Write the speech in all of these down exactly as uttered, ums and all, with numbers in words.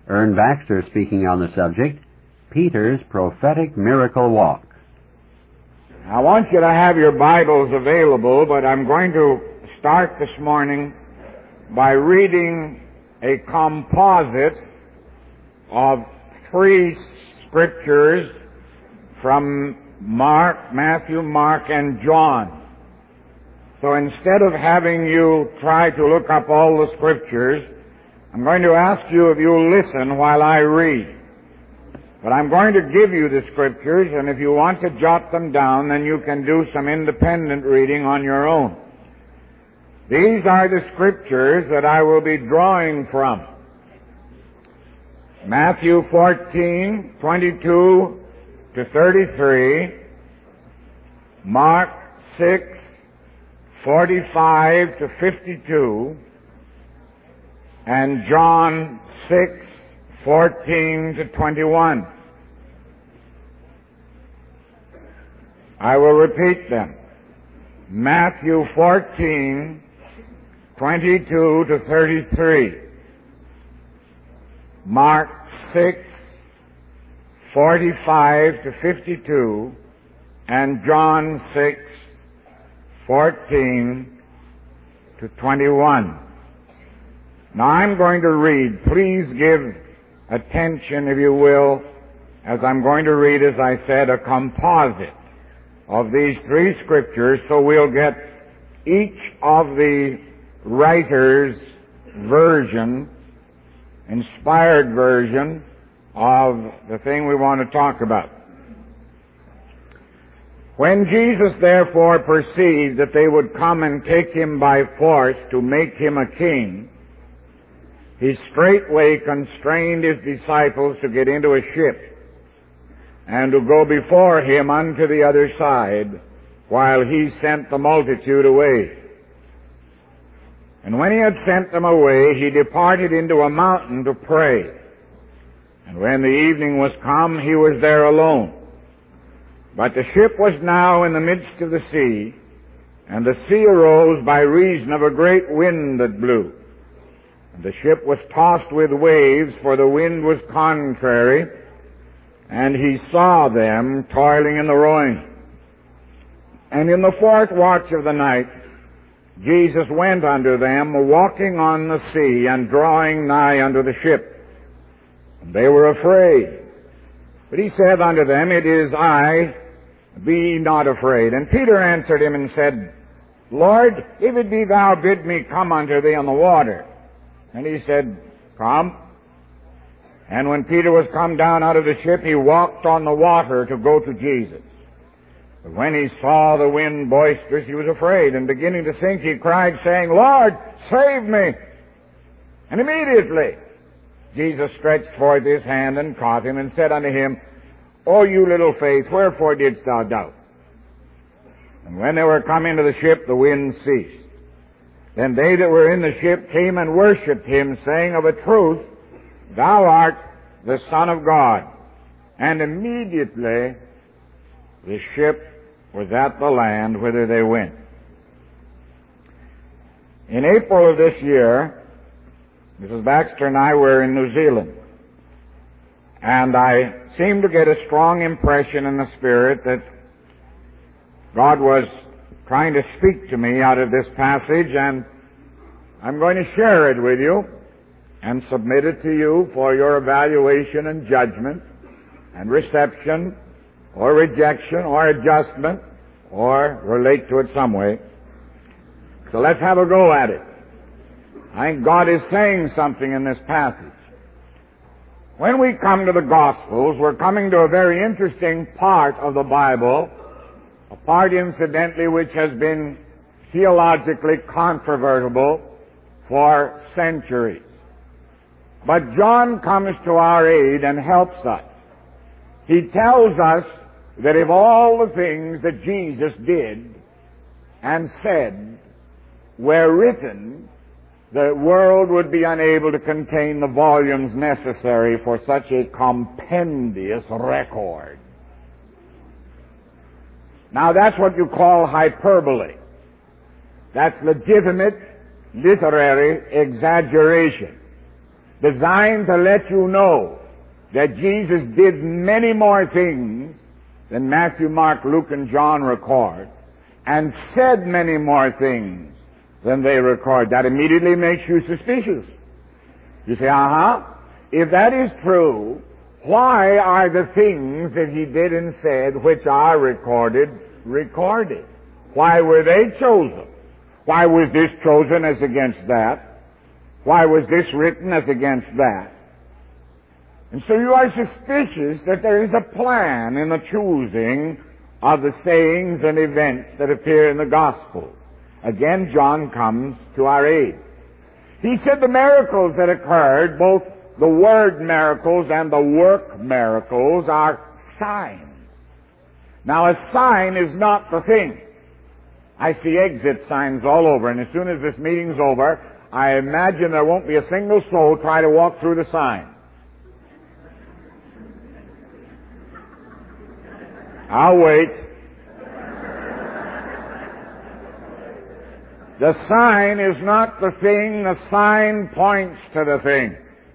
Ern Baxter speaking on the subject, Peter's Prophetic Miracle Walk. I want you to have your Bibles available, but I'm going to start this morning by reading a composite of three scriptures from Mark, Matthew, Mark, and John. So instead of having you try to look up all the scriptures, I'm going to ask you if you'll listen while I read. But I'm going to give you the scriptures, and if you want to jot them down, then you can do some independent reading on your own. These are the scriptures that I will be drawing from. Matthew fourteen, twenty-two to thirty-three, Mark six, forty-five to fifty-two, and John six, fourteen to twenty-one. I will repeat them. Matthew fourteen, twenty-two to thirty-three, Mark six, forty-five to fifty-two, and John six, fourteen to twenty-one. Now I'm going to read. Please give attention, if you will, as I'm going to read, as I said, a composite of these three scriptures, so we'll get each of the writer's version, inspired version, of the thing we want to talk about. When Jesus therefore perceived that they would come and take him by force to make him a king, he straightway constrained his disciples to get into a ship and to go before him unto the other side, while he sent the multitude away. And when he had sent them away, he departed into a mountain to pray. And when the evening was come, he was there alone. But the ship was now in the midst of the sea, and the sea arose by reason of a great wind that blew. And the ship was tossed with waves, for the wind was contrary, and he saw them toiling in the rowing. And in the fourth watch of the night, Jesus went unto them, walking on the sea, and drawing nigh unto the ship. And they were afraid. But he said unto them, It is I, be not afraid. And Peter answered him and said, Lord, if it be thou, bid me come unto thee on the water. And he said, Come. And when Peter was come down out of the ship, he walked on the water to go to Jesus. But when he saw the wind boisterous, he was afraid, and beginning to sink, he cried, saying, Lord, save me! And immediately Jesus stretched forth his hand and caught him, and said unto him, O you little faith, wherefore didst thou doubt? And when they were come into the ship, the wind ceased. Then they that were in the ship came and worshipped him, saying, Of a truth, thou art the Son of God. And immediately the ship was at the land whither they went. In April of this year, Missus Baxter and I were in New Zealand. And I seemed to get a strong impression in the Spirit that God was trying to speak to me out of this passage, and I'm going to share it with you and submit it to you for your evaluation and judgment and reception or rejection or adjustment or relate to it some way. So let's have a go at it. I think God is saying something in this passage. When we come to the Gospels, we're coming to a very interesting part of the Bible, a part, incidentally, which has been theologically controvertible for centuries. But John comes to our aid and helps us. He tells us that if all the things that Jesus did and said were written, the world would be unable to contain the volumes necessary for such a compendious record. Now that's what you call hyperbole. That's legitimate literary exaggeration. designed to let you know that Jesus did many more things than Matthew, Mark, Luke, and John record, and said many more things than they record. That immediately makes you suspicious. You say, uh-huh. If that is true, why are the things that he did and said, which are recorded, recorded? Why were they chosen? Why was this chosen as against that? Why was this written as against that? And so you are suspicious that there is a plan in the choosing of the sayings and events that appear in the Gospel. Again, John comes to our aid. He said the miracles that occurred, both the word miracles and the work miracles, are signs. Now, a sign is not the thing. I see exit signs all over, and as soon as this meeting's over, I imagine there won't be a single soul try to walk through the sign. I'll wait. The sign is not the thing, the sign points to the thing.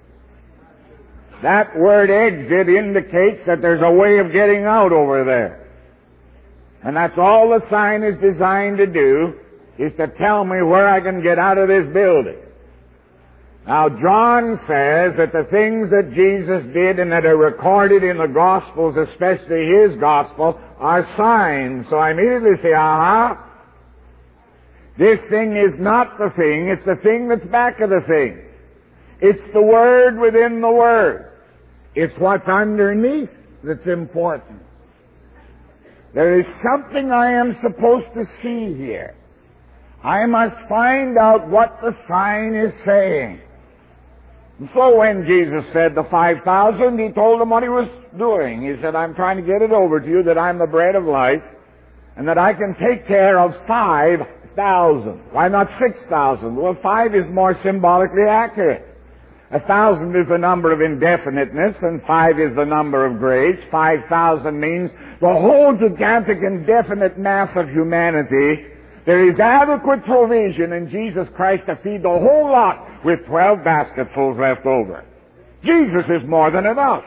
That word exit indicates that there's a way of getting out over there. And that's all the sign is designed to do, is to tell me where I can get out of this building. Now, John says that the things that Jesus did and that are recorded in the Gospels, especially his Gospel, are signs. So I immediately say, aha, this thing is not the thing, it's the thing that's back of the thing. It's the Word within the Word. It's what's underneath that's important. There is something I am supposed to see here. I must find out what the sign is saying. And so when Jesus said the five thousand, he told them what he was doing. He said, I'm trying to get it over to you that I'm the bread of life and that I can take care of five thousand. Why not six thousand? Well, five is more symbolically accurate. A thousand is the number of indefiniteness, and five is the number of grace. Five thousand means the whole gigantic indefinite mass of humanity. There is adequate provision in Jesus Christ to feed the whole lot with twelve basketfuls left over. Jesus is more than enough.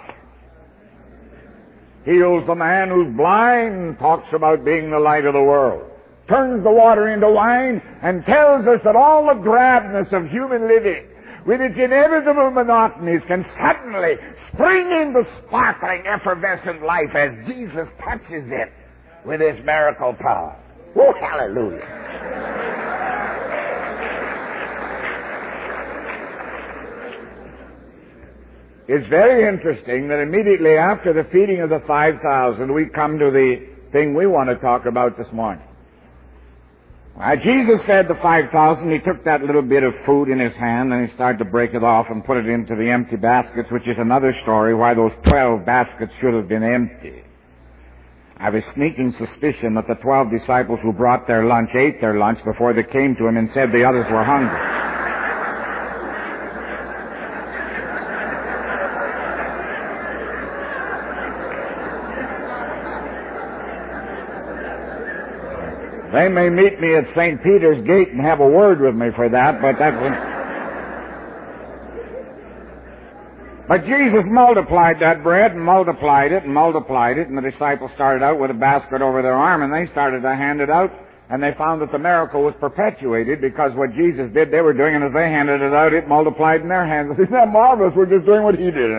Heals the man who's blind, talks about being the light of the world, turns the water into wine, and tells us that all the drabness of human living, with its inevitable monotonies, can suddenly spring into sparkling, effervescent life as Jesus touches it with his miracle power. Oh, hallelujah. It's very interesting that immediately after the feeding of the five thousand, we come to the thing we want to talk about this morning. Now, Jesus fed the five thousand. He took that little bit of food in his hand and he started to break it off and put it into the empty baskets, which is another story why those twelve baskets should have been empty. I have a sneaking suspicion that the twelve disciples who brought their lunch ate their lunch before they came to him and said the others were hungry. They may meet me at Saint Peter's Gate and have a word with me for that, but that's... But Jesus multiplied that bread and multiplied it and multiplied it, and the disciples started out with a basket over their arm, and they started to hand it out, and they found that the miracle was perpetuated because what Jesus did, they were doing, and as they handed it out, it multiplied in their hands. Isn't that marvelous? We're just doing what he did.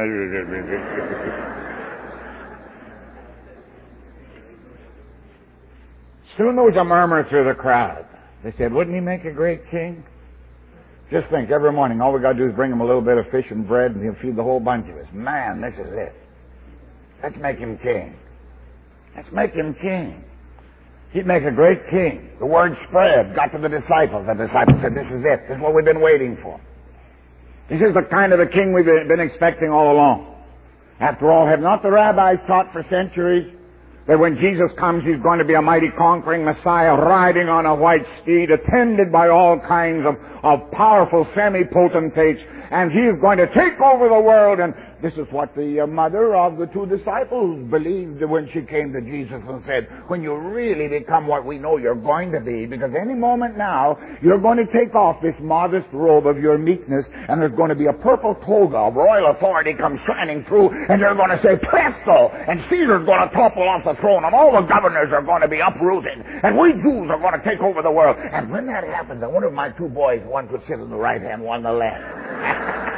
Soon there was a murmur through the crowd. They said, wouldn't he make a great king? Just think, every morning all we got to do is bring him a little bit of fish and bread and he'll feed the whole bunch of us. Man, this is it. Let's make him king. Let's make him king. He'd make a great king. The word spread, got to the disciples. The disciples said, this is it. This is what we've been waiting for. This is the kind of a king we've been expecting all along. After all, have not the rabbis taught for centuries that when Jesus comes, he's going to be a mighty conquering Messiah riding on a white steed, attended by all kinds of, of powerful semi-potentates, and he's going to take over the world and This is what the uh, mother of the two disciples believed when she came to Jesus and said, when you really become what we know you're going to be, because any moment now, you're going to take off this modest robe of your meekness, and there's going to be a purple toga of royal authority come shining through, and they're going to say, presto! And Caesar's going to topple off the throne, and all the governors are going to be uprooted, and we Jews are going to take over the world. And when that happens, I wonder if my two boys, one could sit on the right hand, one on the left.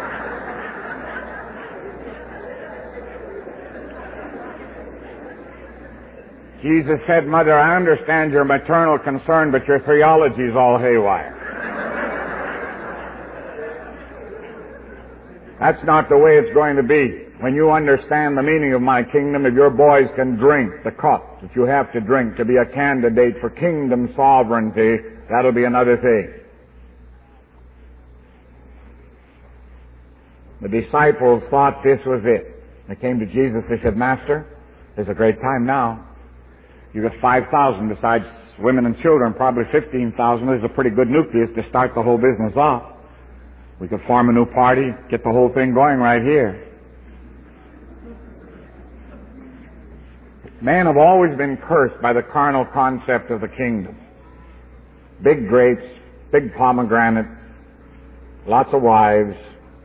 Jesus said, Mother, I understand your maternal concern, but your theology is all haywire. That's not the way it's going to be. When you understand the meaning of my kingdom, if your boys can drink the cup that you have to drink to be a candidate for kingdom sovereignty, that'll be another thing. The disciples thought this was it. They came to Jesus, they said, Master, there's a great time now. You got five thousand besides women and children, probably fifteen thousand. There's a pretty good nucleus to start the whole business off. We could form a new party, get the whole thing going right here. Men have always been cursed by the carnal concept of the kingdom. Big grapes, big pomegranates, lots of wives.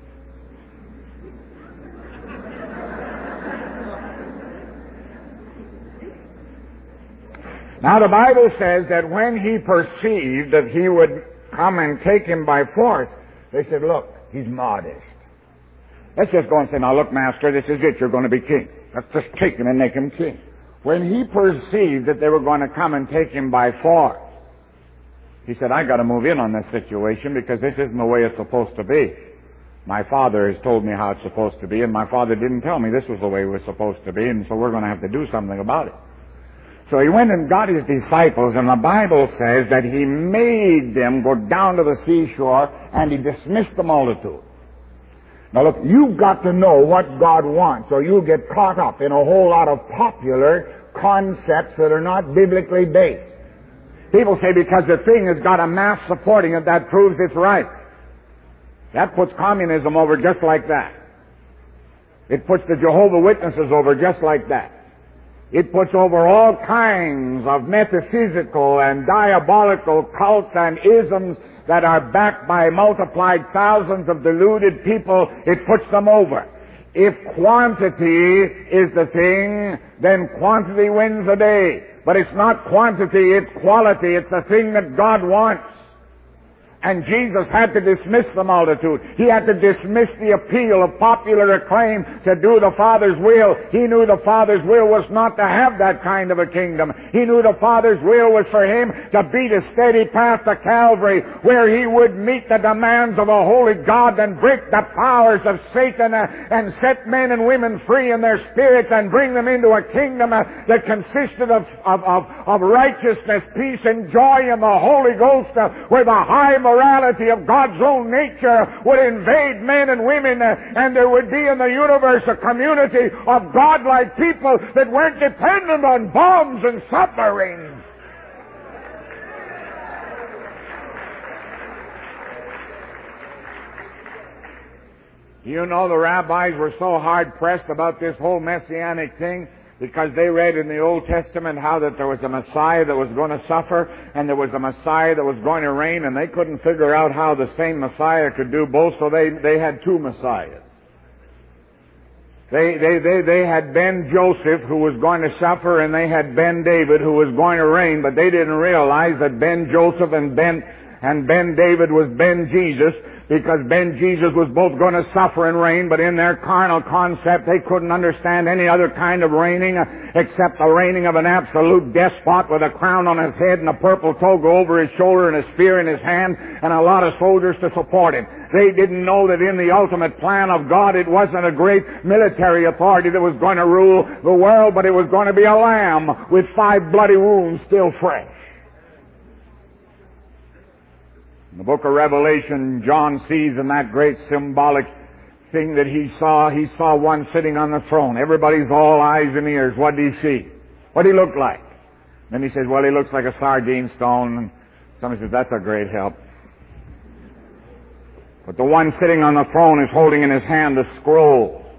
Now the Bible says that when he perceived that he would come and take him by force, they said, look, he's modest. Let's just go and say, now look, Master, this is it, you're going to be king. Let's just take him and make him king. When he perceived that they were going to come and take him by force, he said, I got to move in on this situation because this isn't the way it's supposed to be. My father has told me how it's supposed to be, and my father didn't tell me this was the way it was supposed to be, and so we're going to have to do something about it. So he went and got his disciples, and the Bible says that he made them go down to the seashore, and he dismissed the multitude. Now look, you've got to know what God wants, or you'll get caught up in a whole lot of popular concepts that are not biblically based. People say because the thing has got a mass supporting it, that proves it's right. That puts communism over just like that. It puts the Jehovah's Witnesses over just like that. It puts over all kinds of metaphysical and diabolical cults and isms that are backed by multiplied thousands of deluded people. It puts them over. If quantity is the thing, then quantity wins the day. But it's not quantity, it's quality. It's the thing that God wants. And Jesus had to dismiss the multitude. He had to dismiss the appeal of popular acclaim to do the Father's will. He knew the Father's will was not to have that kind of a kingdom. He knew the Father's will was for him to beat a steady path to Calvary, where he would meet the demands of a holy God and break the powers of Satan uh, and set men and women free in their spirits and bring them into a kingdom uh, that consisted of, of, of, of righteousness, peace, and joy in the Holy Ghost, uh, where the high morality of God's own nature would invade men and women, uh, and there would be in the universe a community of godlike people that weren't dependent on bombs and submarines. You know, the rabbis were so hard-pressed about this whole messianic thing because they read in the Old Testament how that there was a Messiah that was going to suffer and there was a Messiah that was going to reign, and they couldn't figure out how the same Messiah could do both, so they, they had two Messiahs. They, they, they, they had Ben Joseph, who was going to suffer, and they had Ben David, who was going to reign, but they didn't realize that Ben Joseph and Ben, and Ben David was Ben Jesus, because Ben Jesus was both going to suffer and reign, but in their carnal concept they couldn't understand any other kind of reigning uh, except the reigning of an absolute despot with a crown on his head and a purple toga over his shoulder and a spear in his hand and a lot of soldiers to support him. They didn't know that in the ultimate plan of God it wasn't a great military authority that was going to rule the world, but it was going to be a lamb with five bloody wounds still fresh. In the book of Revelation, John sees in that great symbolic thing that he saw, he saw one sitting on the throne. Everybody's all eyes and ears. What did he see? What did he look like? Then he says, well, he looks like a sardine stone. And somebody says, that's a great help. But the one sitting on the throne is holding in his hand a scroll.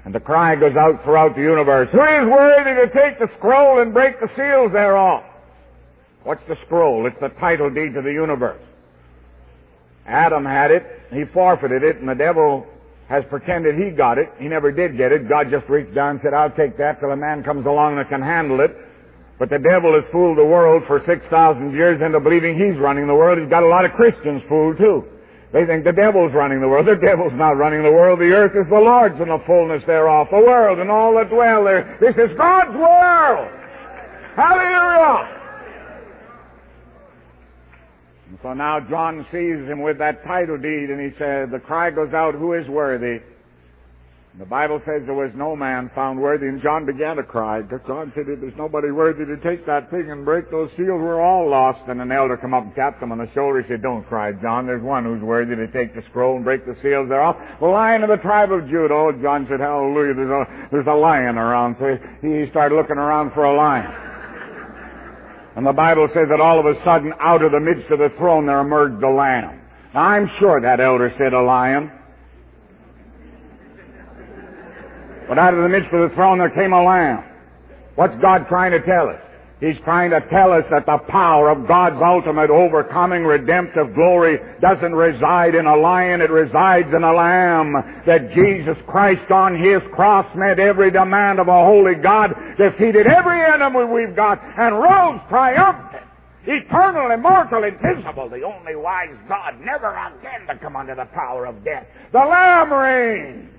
And the cry goes out throughout the universe, who is worthy to take the scroll and break the seals thereof? What's the scroll? It's the title deed to the universe. Adam had it, he forfeited it, and the devil has pretended he got it. He never did get it. God just reached down and said, I'll take that till a man comes along that can handle it. But the devil has fooled the world for six thousand years into believing he's running the world. He's got a lot of Christians fooled too. They think the devil's running the world. The devil's not running the world. The earth is the Lord's and the fullness thereof, the world and all that dwell there. This is God's world. Hallelujah! And so now John sees him with that title deed, and he said, the cry goes out, who is worthy? And the Bible says there was no man found worthy, and John began to cry. John said, there's nobody worthy to take that thing and break those seals. We're all lost. And an elder come up and tapped him on the shoulder. He said, don't cry, John. There's one who's worthy to take the scroll and break the seals thereof. The Lion of the tribe of Judah. Oh, John said, hallelujah, there's a, there's a lion around. So he started looking around for a lion. And the Bible says that all of a sudden, out of the midst of the throne, there emerged a lamb. Now, I'm sure that elder said a lion. But out of the midst of the throne, there came a lamb. What's God trying to tell us? He's trying to tell us that the power of God's ultimate overcoming redemptive glory doesn't reside in a lion, it resides in a lamb. That Jesus Christ on His cross met every demand of a holy God, defeated every enemy we've got, and rose triumphant, eternal, immortal, invisible, the only wise God, never again to come under the power of death. The Lamb reigns.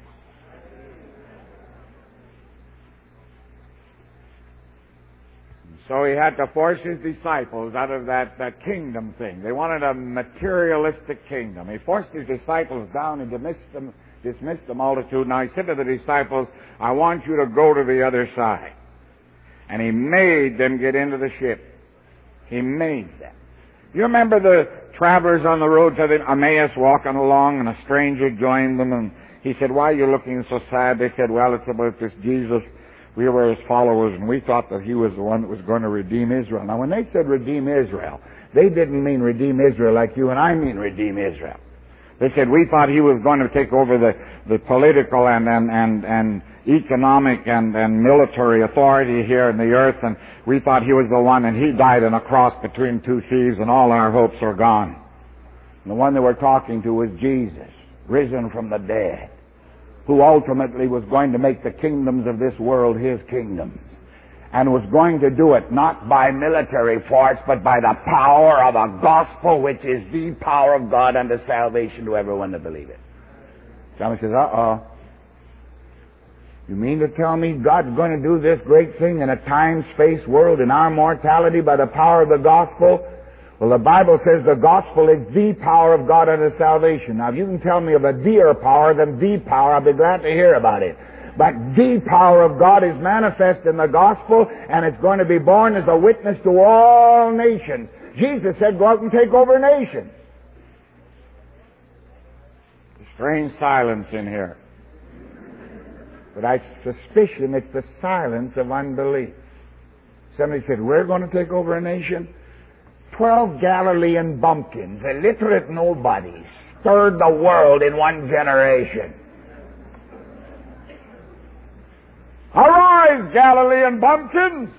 So he had to force his disciples out of that, that kingdom thing. They wanted a materialistic kingdom. He forced his disciples down and dismissed them, dismissed the multitude. Now he said to the disciples, I want you to go to the other side. And he made them get into the ship. He made them. You remember the travelers on the road to the Emmaus walking along, and a stranger joined them, and he said, why are you looking so sad? They said, well, it's about this Jesus. We were his followers, and we thought that he was the one that was going to redeem Israel. Now, when they said redeem Israel, they didn't mean redeem Israel like you and I mean redeem Israel. They said we thought he was going to take over the, the political and, and, and, and economic and, and military authority here in the earth, and we thought he was the one, and he died on a cross between two thieves, and all our hopes are gone. And the one they were talking to was Jesus, risen from the dead, who ultimately was going to make the kingdoms of this world his kingdoms, and was going to do it not by military force, but by the power of a gospel, which is the power of God unto salvation to everyone that believe it. Somebody says, uh-oh. You mean to tell me God's going to do this great thing in a time-space world, in our mortality, by the power of the gospel? Well, the Bible says the gospel is the power of God unto salvation. Now, if you can tell me of a dear power than the power, I'll be glad to hear about it. But the power of God is manifest in the gospel, and it's going to be born as a witness to all nations. Jesus said, go out and take over nations. Strange silence in here. But I suspicion it's the silence of unbelief. Somebody said, we're going to take over a nation? Twelve Galilean bumpkins, illiterate nobodies, stirred the world in one generation. Arise, Galilean bumpkins!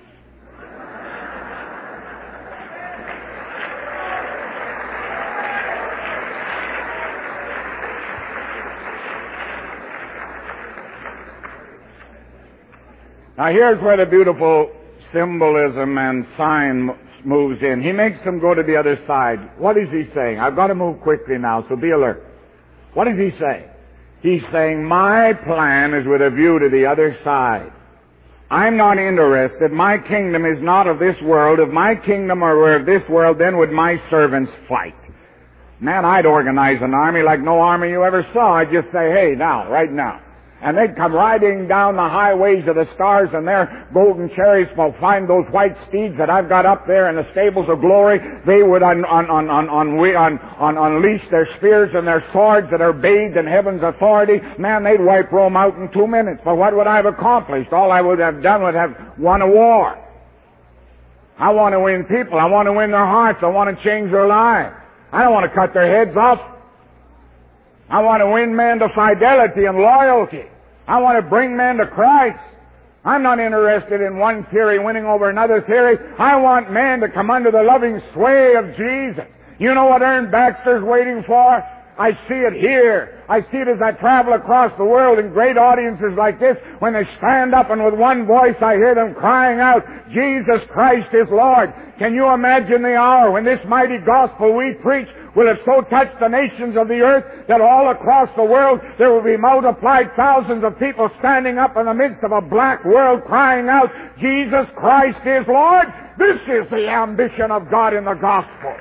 Now here's where the beautiful symbolism and sign moves in. He makes them go to the other side. What is he saying? I've got to move quickly now, so be alert. What is he saying? He's saying, my plan is with a view to the other side. I'm not interested. My kingdom is not of this world. If my kingdom were of this world, then would my servants fight. Man, I'd organize an army like no army you ever saw. I'd just say, hey, now, right now. And they'd come riding down the highways of the stars, and their golden chariots will find those white steeds that I've got up there in the stables of glory. They would un, un, un, un, un, un, un, unleash their spears and their swords that are bathed in heaven's authority. Man, they'd wipe Rome out in two minutes. But what would I have accomplished? All I would have done would have won a war. I want to win people. I want to win their hearts. I want to change their lives. I don't want to cut their heads off. I want to win men to fidelity and loyalty. I want to bring men to Christ. I'm not interested in one theory winning over another theory. I want men to come under the loving sway of Jesus. You know what Ern Baxter's waiting for? I see it here. I see it as I travel across the world in great audiences like this. When they stand up and with one voice I hear them crying out, Jesus Christ is Lord. Can you imagine the hour when this mighty gospel we preach will have so touched the nations of the earth that all across the world there will be multiplied thousands of people standing up in the midst of a black world crying out, Jesus Christ is Lord? This is the ambition of God in the gospel.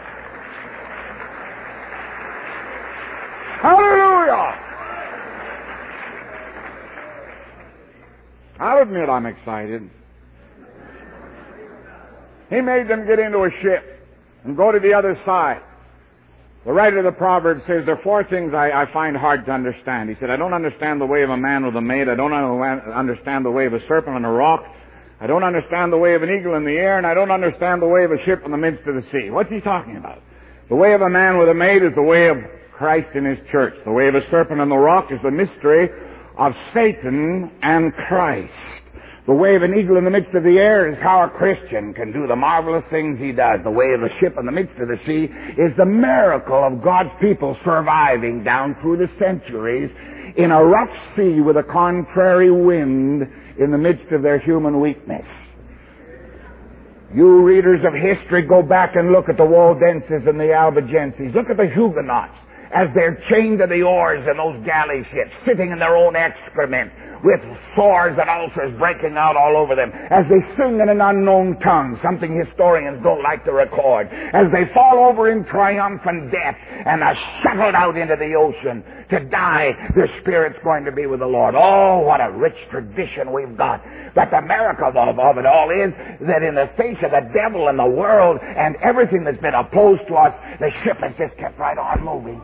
Hallelujah! I'll admit I'm excited. He made them get into a ship and go to the other side. The writer of the Proverbs says, there are four things I, I find hard to understand. He said, I don't understand the way of a man with a maid. I don't understand the way of a serpent on a rock. I don't understand the way of an eagle in the air. And I don't understand the way of a ship in the midst of the sea. What's he talking about? The way of a man with a maid is the way of Christ in His church. The way of a serpent on the rock is the mystery of Satan and Christ. The way of an eagle in the midst of the air is how a Christian can do the marvelous things he does. The way of a ship in the midst of the sea is the miracle of God's people surviving down through the centuries in a rough sea with a contrary wind in the midst of their human weakness. You readers of history, go back and look at the Waldenses and the Albigenses. Look at the Huguenots as they're chained to the oars in those galley ships, sitting in their own excrement, with sores and ulcers breaking out all over them, as they sing in an unknown tongue, something historians don't like to record, as they fall over in triumphant death and are shuttled out into the ocean to die, their spirit's going to be with the Lord. Oh, what a rich tradition we've got. But the miracle of, of it all is that in the face of the devil and the world and everything that's been opposed to us, the ship has just kept right on moving.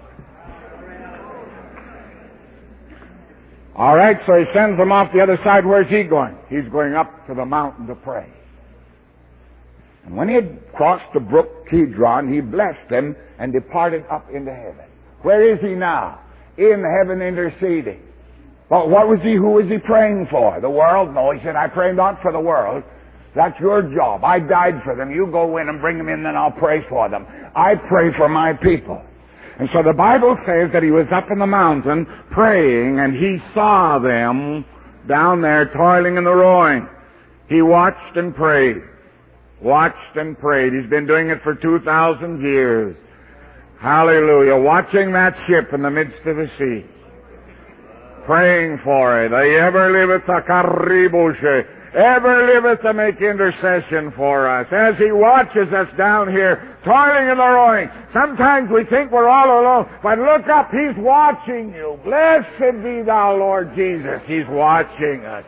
All right, so he sends them off the other side. Where's he going? He's going up to the mountain to pray. And when he had crossed the brook Kidron, he blessed them and departed up into heaven. Where is he now? In heaven interceding. But what was he, who was he praying for? The world? No, he said, I pray not for the world. That's your job. I died for them. You go in and bring them in, then I'll pray for them. I pray for my people. And so the Bible says that he was up in the mountain praying, and he saw them down there toiling in the rowing. He watched and prayed. Watched and prayed. He's been doing it for two thousand years. Hallelujah. Watching that ship in the midst of the sea. Praying for it. Ever liveth a karibushe. Ever liveth to make intercession for us. As he watches us down here, toiling in the rowing. Sometimes we think we're all alone, but look up, he's watching you. Blessed be thou, Lord Jesus. He's watching us.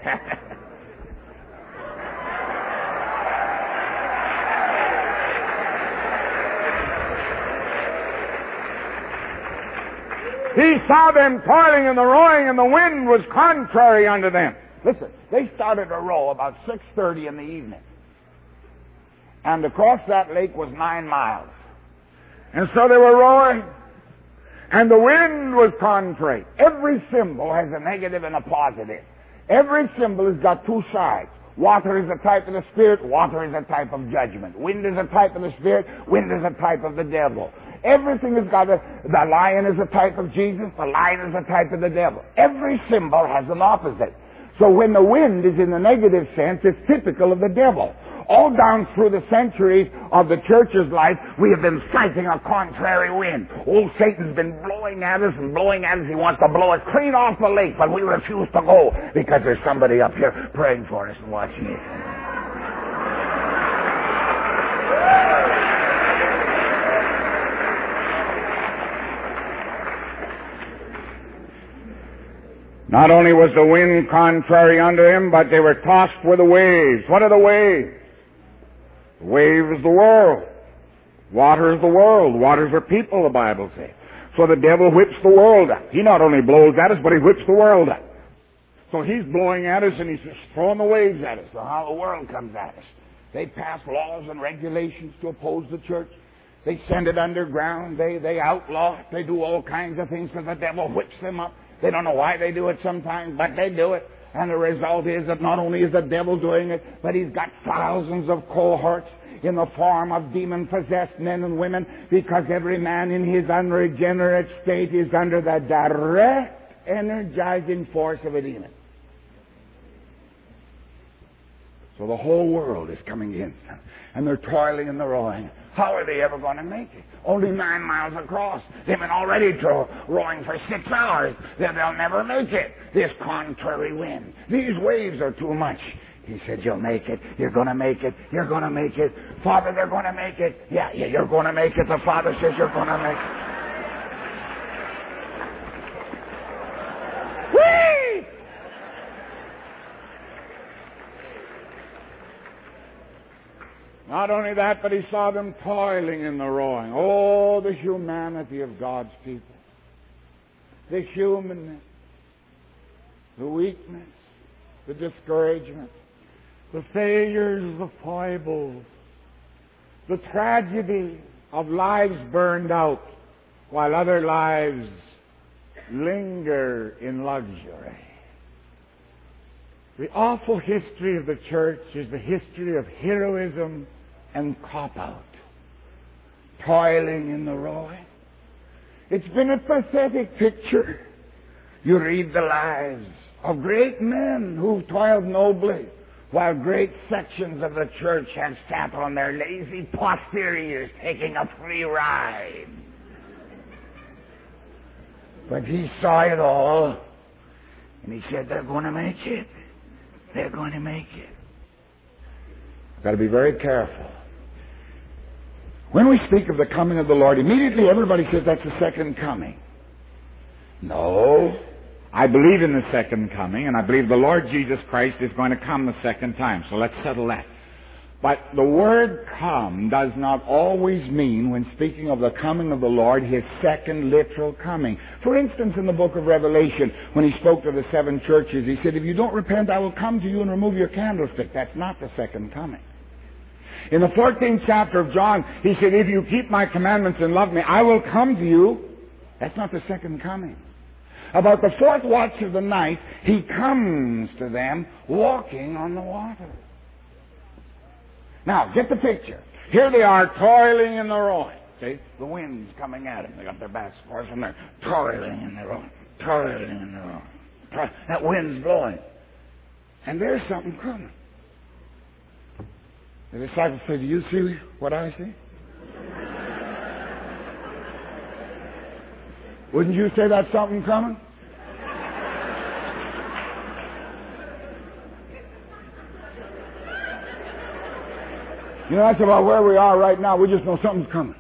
He saw them toiling in the rowing, and the wind was contrary unto them. Listen, they started a row about six thirty in the evening. And across that lake was nine miles. And so they were rowing, and the wind was contrary. Every symbol has a negative and a positive. Every symbol has got two sides. Water is a type of the Spirit, water is a type of judgment. Wind is a type of the Spirit, wind is a type of the devil. Everything has got a, the lion is a type of Jesus, the lion is a type of the devil. Every symbol has an opposite. So when the wind is in the negative sense, it's typical of the devil. All down through the centuries of the church's life, we have been fighting a contrary wind. Old Satan's been blowing at us and blowing at us. He wants to blow us clean off the lake, but we refuse to go because there's somebody up here praying for us and watching it. Not only was the wind contrary unto him, but they were tossed with the waves. What are the waves? The wave is the world. Water is the world. Waters are people, the Bible says. So the devil whips the world up. He not only blows at us, but he whips the world up. So he's blowing at us and he's just throwing the waves at us. So how the world comes at us. They pass laws and regulations to oppose the church. They send it underground. They, they outlaw it. They do all kinds of things because the devil whips them up. They don't know why they do it sometimes, but they do it. And the result is that not only is the devil doing it, but he's got thousands of cohorts in the form of demon-possessed men and women, because every man in his unregenerate state is under the direct energizing force of a demon. So the whole world is coming in, and they're toiling and they're rowing. How are they ever going to make it? Only nine miles across. They've been already tro- rowing for six hours. They'll, they'll never make it. This contrary wind. These waves are too much. He said, you'll make it. You're going to make it. You're going to make it. Father, they're going to make it. Yeah, yeah, you're going to make it. The Father says you're going to make it. Whee! Not only that, but he saw them toiling in the rowing. Oh, the humanity of God's people. The humanness, the weakness, the discouragement, the failures, the foibles, the tragedy of lives burned out while other lives linger in luxury. The awful history of the church is the history of heroism and cop-out, toiling in the rowing. It's been a pathetic picture. You read the lives of great men who've toiled nobly, while great sections of the church have sat on their lazy posteriors taking a free ride. But he saw it all, and he said, they're going to make it. They're going to make it. Got to be very careful. When we speak of the coming of the Lord, immediately everybody says that's the second coming. No. I believe in the second coming, and I believe the Lord Jesus Christ is going to come the second time. So let's settle that. But the word come does not always mean, when speaking of the coming of the Lord, His second literal coming. For instance, in the book of Revelation, when He spoke to the seven churches, He said, if you don't repent, I will come to you and remove your candlestick. That's not the second coming. In the fourteenth chapter of John, He said, if you keep my commandments and love me, I will come to you. That's not the second coming. About the fourth watch of the night, He comes to them walking on the water. Now, get the picture. Here they are toiling in the rowing. See? The wind's coming at them. They got their backs forced and they're toiling in the rowing. Toiling in the rowing. Toil- that wind's blowing. And there's something coming. The disciples say, do you see what I see? Wouldn't you say that's something coming? You know, that's about where we are right now. We just know something's coming.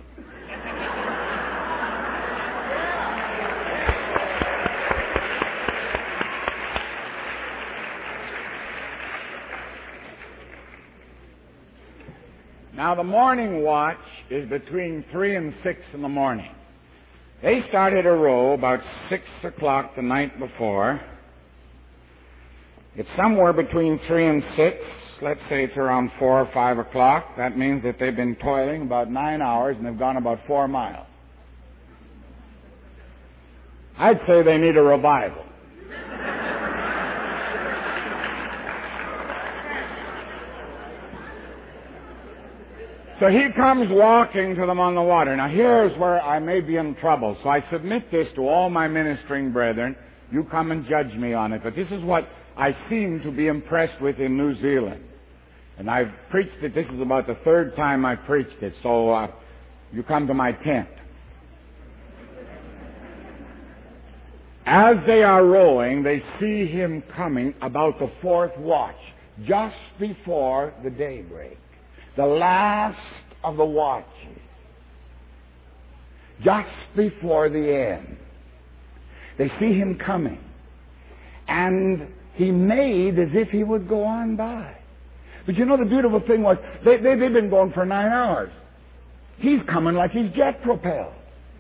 Now, the morning watch is between three and six in the morning. They started a row about six o'clock the night before. It's somewhere between three and six. Let's say it's around four or five o'clock. That means that they've been toiling about nine hours and they've gone about four miles. I'd say they need a revival. So he comes walking to them on the water. Now here's where I may be in trouble. So I submit this to all my ministering brethren. You come and judge me on it. But this is what I seem to be impressed with in New Zealand. And I've preached it. This is about the third time I've preached it. So uh, you come to my tent. As they are rowing, they see him coming about the fourth watch, just before the daybreak. The last of the watches. Just before the end. They see him coming. And he made as if he would go on by. But you know, the beautiful thing was, they, they, they've been going for nine hours. He's coming like he's jet propelled.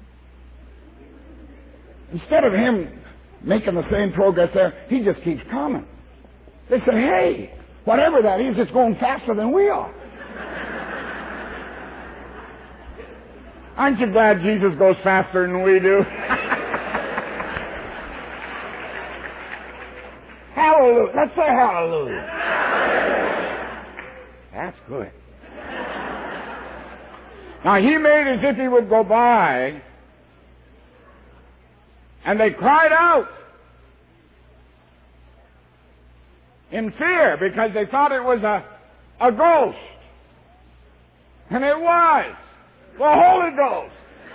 Instead of him making the same progress there, he just keeps coming. They say, hey, whatever that is, it's going faster than we are. Aren't you glad Jesus goes faster than we do? Hallelujah. Let's say hallelujah. That's good. Now, he made as if he would go by, and they cried out in fear because they thought it was a, a ghost. And it was the Holy Ghost.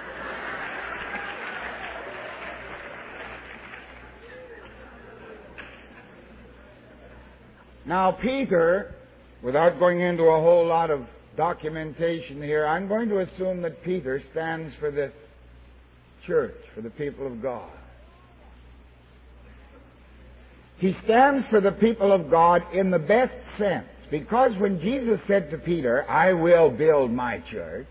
Now, Peter, without going into a whole lot of documentation here, I'm going to assume that Peter stands for the church, for the people of God. He stands for the people of God in the best sense, because when Jesus said to Peter, I will build my church,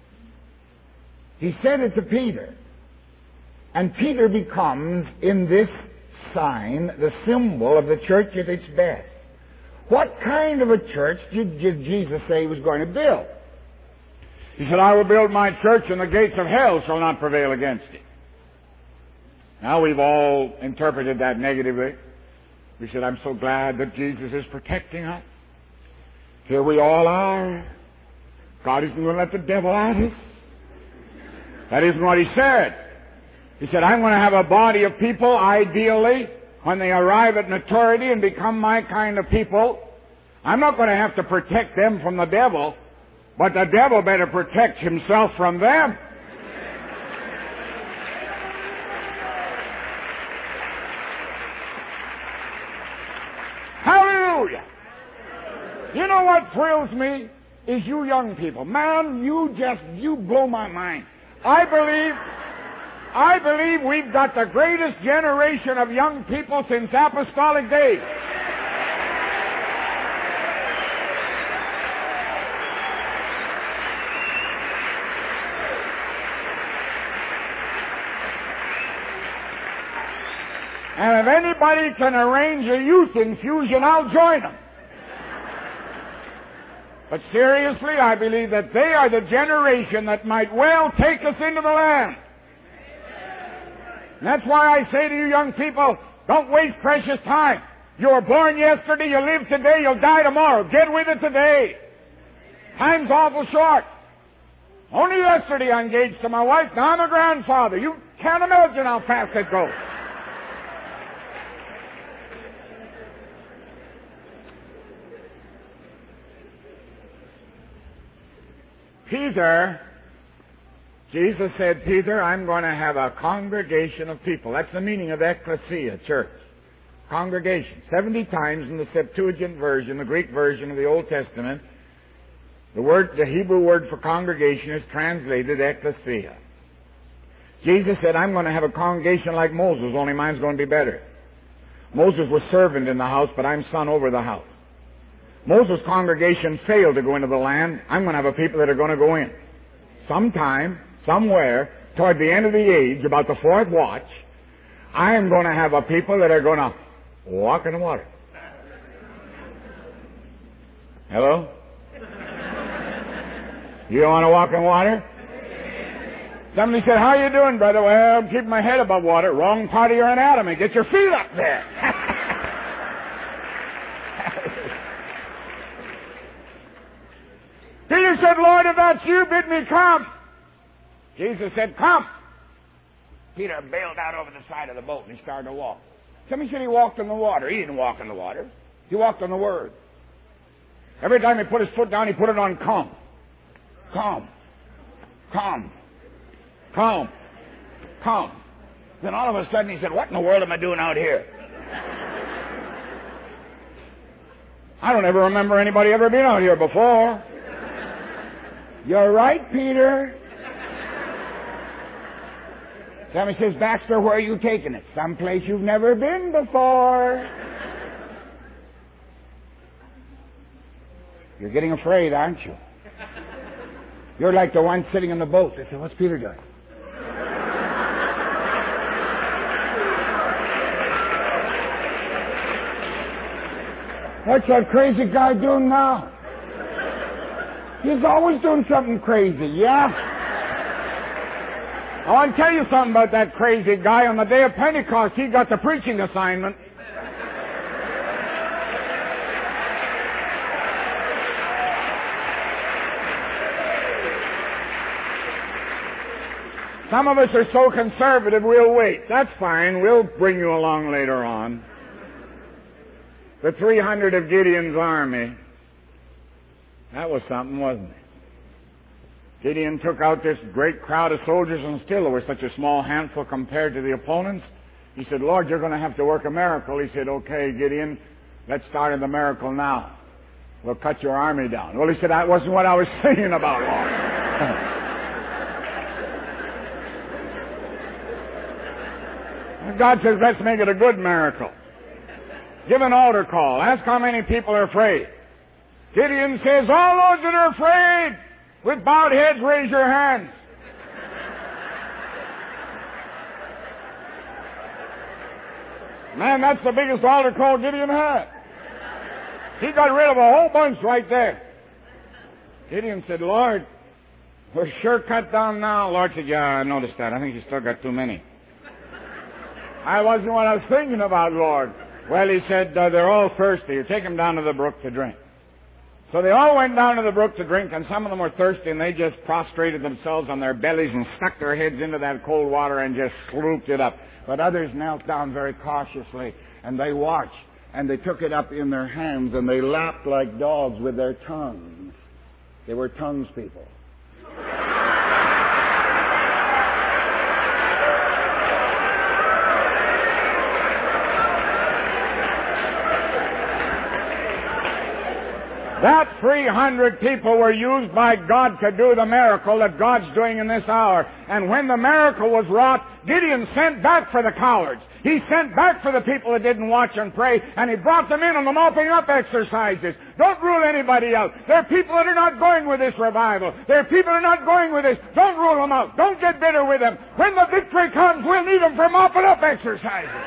he said it to Peter. And Peter becomes, in this sign, the symbol of the church at its best. What kind of a church did Jesus say he was going to build? He said, I will build my church and the gates of hell shall not prevail against it. Now we've all interpreted that negatively. We said, I'm so glad that Jesus is protecting us. Here we all are. God isn't going to let the devil at us. That isn't what he said. He said, I'm going to have a body of people, ideally, when they arrive at maturity and become my kind of people. I'm not going to have to protect them from the devil, but the devil better protect himself from them. Hallelujah! You know what thrills me? Is you young people. Man, you just, you blow my mind. I believe, I believe we've got the greatest generation of young people since apostolic days. And if anybody can arrange a youth infusion, I'll join them. But seriously, I believe that they are the generation that might well take us into the land. And that's why I say to you young people, don't waste precious time. You were born yesterday, you live today, you'll die tomorrow. Get with it today. Time's awful short. Only yesterday I engaged to my wife, now I'm a grandfather. You can't imagine how fast it goes. Peter, Jesus said, Peter, I'm going to have a congregation of people. That's the meaning of ecclesia, church. Congregation. Seventy times in the Septuagint version, the Greek version of the Old Testament, the word, the Hebrew word for congregation is translated ecclesia. Jesus said, I'm going to have a congregation like Moses, only mine's going to be better. Moses was servant in the house, but I'm son over the house. Moses' congregation failed to go into the land. I'm going to have a people that are going to go in. Sometime, somewhere, toward the end of the age, about the fourth watch, I am going to have a people that are going to walk in the water. Hello? You want to walk in water? Somebody said, how are you doing, brother? Well, I'm keeping my head above water. Wrong part of your anatomy. Get your feet up there. Peter said, Lord, if that's you, bid me come. Jesus said, come. Peter bailed out over the side of the boat and he started to walk. Somebody said he walked in the water. He didn't walk in the water. He walked on the Word. Every time he put his foot down, he put it on come. Come. Come. Come. Come. Then all of a sudden he said, what in the world am I doing out here? I don't ever remember anybody ever being out here before. You're right, Peter. Somebody says, Baxter, where are you taking it? Someplace you've never been before. You're getting afraid, aren't you? You're like the one sitting in the boat. They say, what's Peter doing? What's that crazy guy doing now? He's always doing something crazy, yeah? I want to tell you something about that crazy guy. On the day of Pentecost, he got the preaching assignment. Some of us are so conservative, we'll wait. That's fine. We'll bring you along later on. The three hundred of Gideon's army. That was something, wasn't it? Gideon took out this great crowd of soldiers, and still there was such a small handful compared to the opponents. He said, Lord, you're going to have to work a miracle. He said, okay, Gideon, let's start the miracle now. We'll cut your army down. Well, he said, that wasn't what I was saying about, Lord. God says, let's make it a good miracle. Give an altar call. Ask how many people are afraid. Gideon says, all those that are afraid, with bowed heads, raise your hands. Man, that's the biggest altar call Gideon had. He got rid of a whole bunch right there. Gideon said, Lord, we're sure cut down now. Lord said, yeah, I noticed that. I think you still got too many. I wasn't what I was thinking about, Lord. Well, he said, uh, they're all thirsty. You take them down to the brook to drink. So they all went down to the brook to drink, and some of them were thirsty, and they just prostrated themselves on their bellies and stuck their heads into that cold water and just slooped it up. But others knelt down very cautiously, and they watched, and they took it up in their hands, and they lapped like dogs with their tongues. They were tongues people. That three hundred people were used by God to do the miracle that God's doing in this hour. And when the miracle was wrought, Gideon sent back for the cowards. He sent back for the people that didn't watch and pray, and he brought them in on the mopping up exercises. Don't rule anybody out. There are people that are not going with this revival. There are people that are not going with this. Don't rule them out. Don't get bitter with them. When the victory comes, we'll need them for mopping up exercises.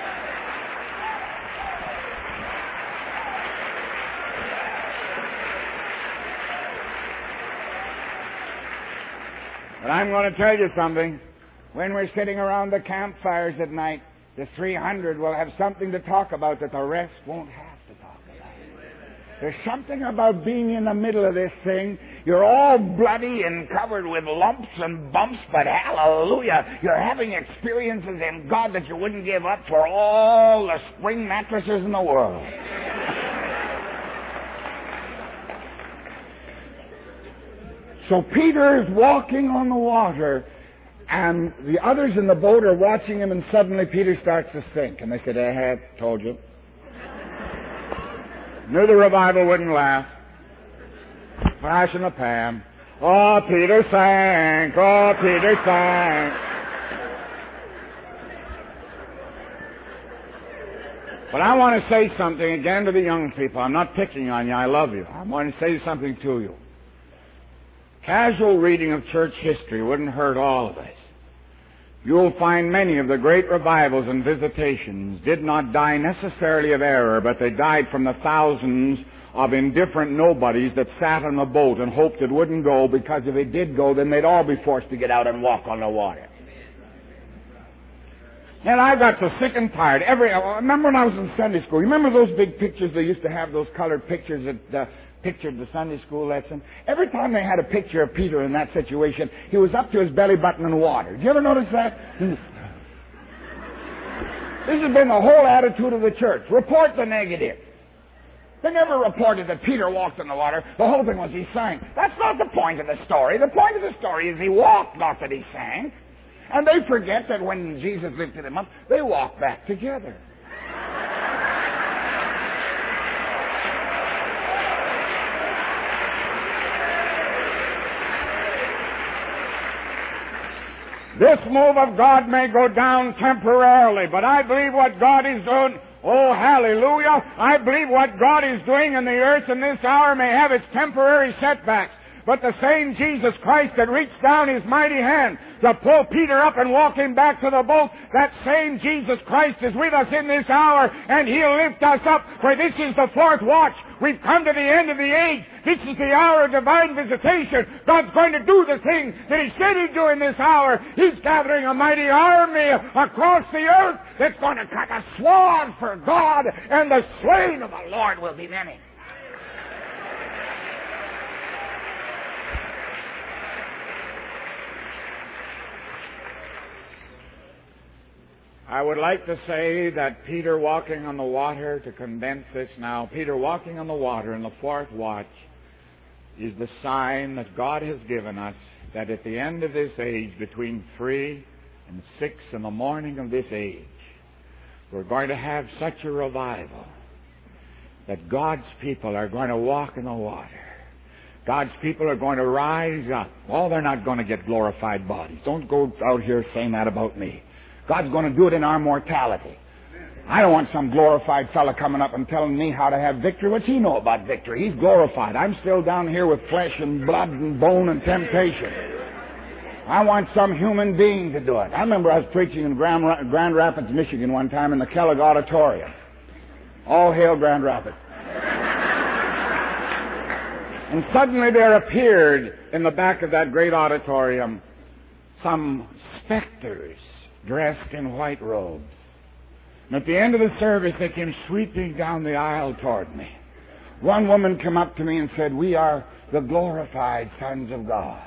But I'm going to tell you something. When we're sitting around the campfires at night, the three hundred will have something to talk about that the rest won't have to talk about. There's something about being in the middle of this thing. You're all bloody and covered with lumps and bumps, but hallelujah, you're having experiences in God that you wouldn't give up for all the spring mattresses in the world. So Peter is walking on the water, and the others in the boat are watching him, and suddenly Peter starts to sink. And they said, I have told you. Knew the revival wouldn't last. Flash in the pan. Oh, Peter sank. Oh, Peter sank. But I want to say something again to the young people. I'm not picking on you. I love you. I want to say something to you. Casual reading of church history wouldn't hurt all of us. You'll find many of the great revivals and visitations did not die necessarily of error, but they died from the thousands of indifferent nobodies that sat on the boat and hoped it wouldn't go, because if it did go, then they'd all be forced to get out and walk on the water. And I got so sick and tired. Every remember when I was in Sunday school? You remember those big pictures they used to have, those colored pictures that uh, pictured the Sunday school lesson? Every time they had a picture of Peter in that situation, he was up to his belly button in water. Did you ever notice that? This has been the whole attitude of the church. Report the negative. They never reported that Peter walked in the water. The whole thing was he sank. That's not the point of the story. The point of the story is he walked, not that he sank. And they forget that when Jesus lifted him up, they walked back together. This move of God may go down temporarily, but I believe what God is doing, oh hallelujah, I believe what God is doing in the earth in this hour may have its temporary setbacks. But the same Jesus Christ that reached down his mighty hand to pull Peter up and walk him back to the boat, that same Jesus Christ is with us in this hour, and he'll lift us up, for this is the fourth watch. We've come to the end of the age. This is the hour of divine visitation. God's going to do the thing that he said he'd do in this hour. He's gathering a mighty army across the earth that's going to cut a swath for God, and the slain of the Lord will be many. I would like to say that Peter walking on the water, to condense this now, Peter walking on the water in the fourth watch is the sign that God has given us that at the end of this age, between three and six in the morning of this age, we're going to have such a revival that God's people are going to walk in the water. God's people are going to rise up. Oh, they're not going to get glorified bodies. Don't go out here saying that about me. God's going to do it in our mortality. I don't want some glorified fella coming up and telling me how to have victory. What's he know about victory? He's glorified. I'm still down here with flesh and blood and bone and temptation. I want some human being to do it. I remember I was preaching in Grand, Grand Rapids, Michigan one time in the Kellogg Auditorium. All hail Grand Rapids. And suddenly there appeared in the back of that great auditorium some specters dressed in white robes. And at the end of the service, they came sweeping down the aisle toward me. One woman came up to me and said, "We are the glorified sons of God."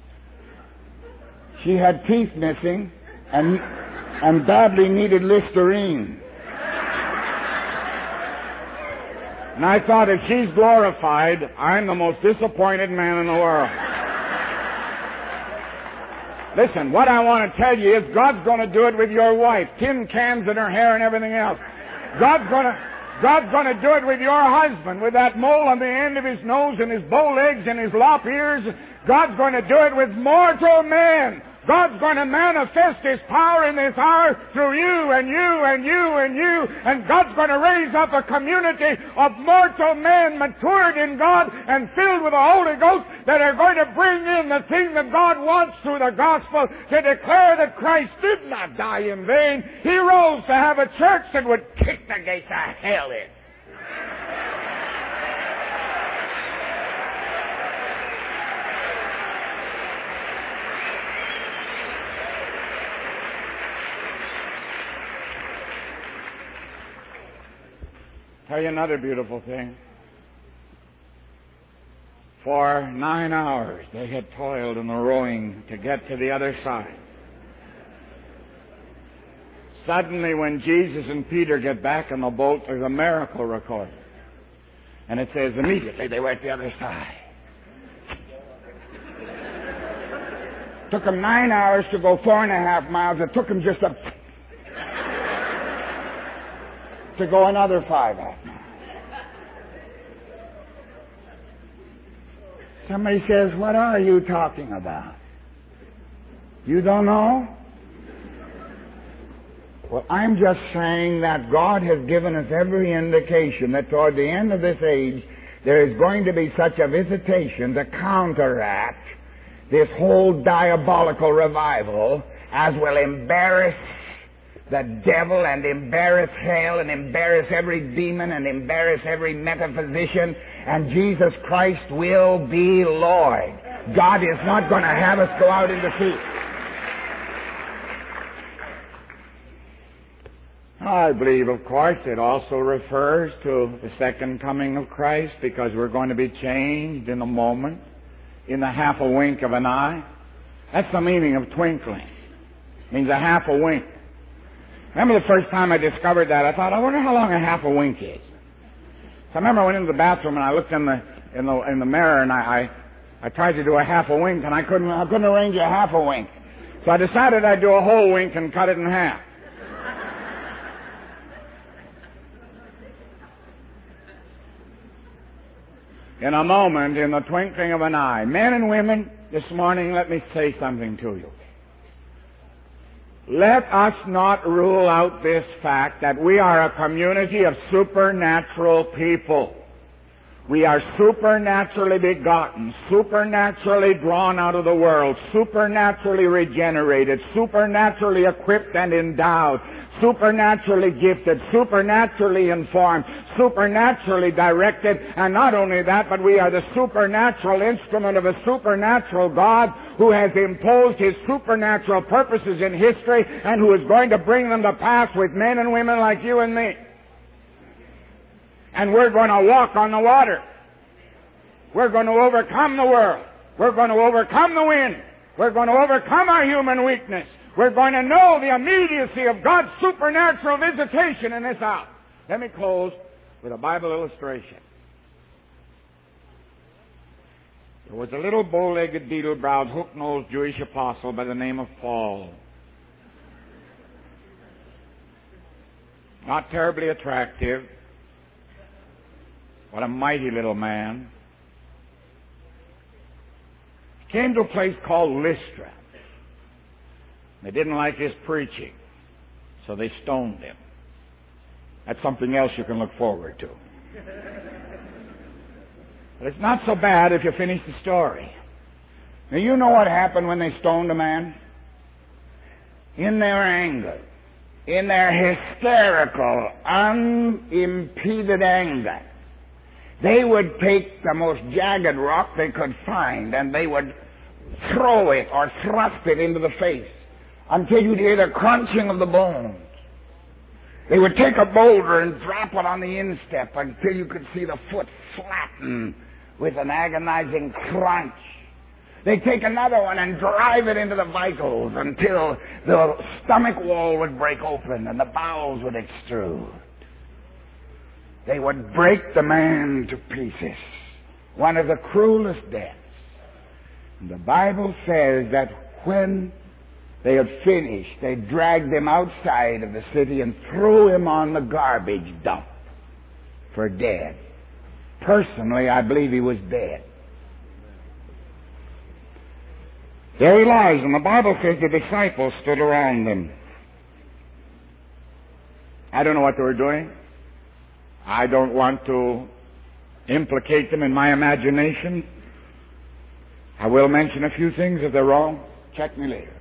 She had teeth missing and, and badly needed Listerine. And I thought, if she's glorified, I'm the most disappointed man in the world. Listen, what I want to tell you is God's going to do it with your wife. Tin cans in her hair and everything else. God's going to, God's going to do it with your husband, with that mole on the end of his nose and his bow legs and his lop ears. God's going to do it with mortal men. God's going to manifest His power in this hour through you and you and you and you. And God's going to raise up a community of mortal men matured in God and filled with the Holy Ghost that are going to bring in the thing that God wants through the gospel to declare that Christ did not die in vain. He rose to have a church that would kick the gates of hell in. Tell you another beautiful thing. For nine hours they had toiled in the rowing to get to the other side. Suddenly, when Jesus and Peter get back in the boat, there's a miracle recorded. And it says immediately they were at the other side. It took them nine hours to go four and a half miles. It took them just a... to go another five miles. Somebody says, "What are you talking about? You don't know?" Well, I'm just saying that God has given us every indication that toward the end of this age, there is going to be such a visitation to counteract this whole diabolical revival, as will embarrass the devil and embarrass hell and embarrass every demon and embarrass every metaphysician, and Jesus Christ will be Lord. God is not going to have us go out in defeat. I believe, of course, it also refers to the second coming of Christ, because we're going to be changed in a moment, in the half a wink of an eye. That's the meaning of twinkling. It means a half a wink. Remember the first time I discovered that, I thought, I wonder how long a half a wink is. So I remember I went into the bathroom and I looked in the in the in the mirror and I, I I tried to do a half a wink and I couldn't I couldn't arrange a half a wink. So I decided I'd do a whole wink and cut it in half. In a moment, in the twinkling of an eye. Men and women, this morning, let me say something to you. Let us not rule out this fact that we are a community of supernatural people. We are supernaturally begotten, supernaturally drawn out of the world, supernaturally regenerated, supernaturally equipped and endowed, supernaturally gifted, supernaturally informed, supernaturally directed, and not only that, but we are the supernatural instrument of a supernatural God who has imposed His supernatural purposes in history and who is going to bring them to pass with men and women like you and me. And we're going to walk on the water. We're going to overcome the world. We're going to overcome the wind. We're going to overcome our human weakness. We're going to know the immediacy of God's supernatural visitation in this hour. Let me close with a Bible illustration. There was a little bow-legged, beetle-browed, hook-nosed Jewish apostle by the name of Paul. Not terribly attractive, but a mighty little man. He came to a place called Lystra. They didn't like his preaching, so they stoned him. That's something else you can look forward to. But it's not so bad if you finish the story. Now, you know what happened when they stoned a man? In their anger, in their hysterical, unimpeded anger, they would take the most jagged rock they could find and they would throw it or thrust it into the face until you'd hear the crunching of the bones. They would take a boulder and drop it on the instep until you could see the foot flatten with an agonizing crunch. They'd take another one and drive it into the vitals until the stomach wall would break open and the bowels would extrude. They would break the man to pieces. One of the cruelest deaths. And the Bible says that when they had finished, they dragged him outside of the city and threw him on the garbage dump for dead. Personally, I believe he was dead. There he lies, and the Bible says the disciples stood around him. I don't know what they were doing. I don't want to implicate them in my imagination. I will mention a few things. If they're wrong, check me later.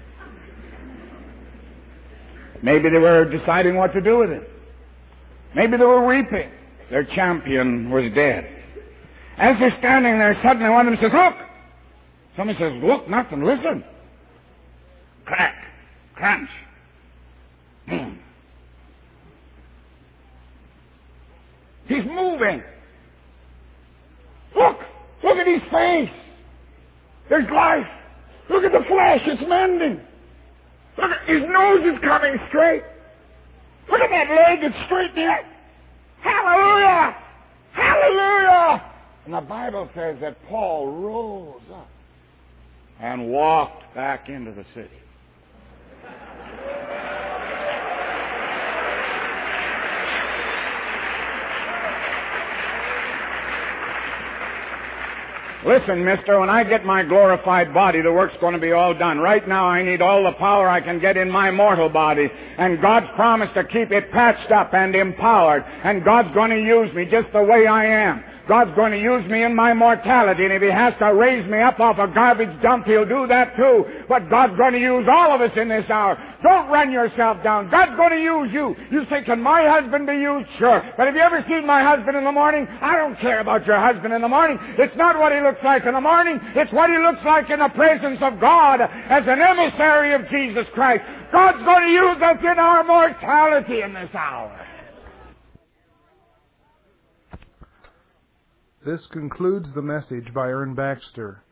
Maybe they were deciding what to do with him. Maybe they were weeping. Their champion was dead. As they're standing there, suddenly one of them says, "Look!" Somebody says, "Look, nothing, listen." Crack, crunch. Hmm. He's moving. Look! Look at his face. There's life. Look at the flesh. It's mending. Look at his nose is coming straight. Look at that leg. It's straightening up. Hallelujah! Hallelujah! And the Bible says that Paul rose up and walked back into the city. Listen, mister, when I get my glorified body, the work's going to be all done. Right now, I need all the power I can get in my mortal body. And God's promised to keep it patched up and empowered. And God's going to use me just the way I am. God's going to use me in my mortality, and if He has to raise me up off a garbage dump, He'll do that too. But God's going to use all of us in this hour. Don't run yourself down. God's going to use you. You say, "Can my husband be used?" Sure. But have you ever seen my husband in the morning? I don't care about your husband in the morning. It's not what he looks like in the morning. It's what he looks like in the presence of God as an emissary of Jesus Christ. God's going to use us in our mortality in this hour. This concludes the message by Ern Baxter.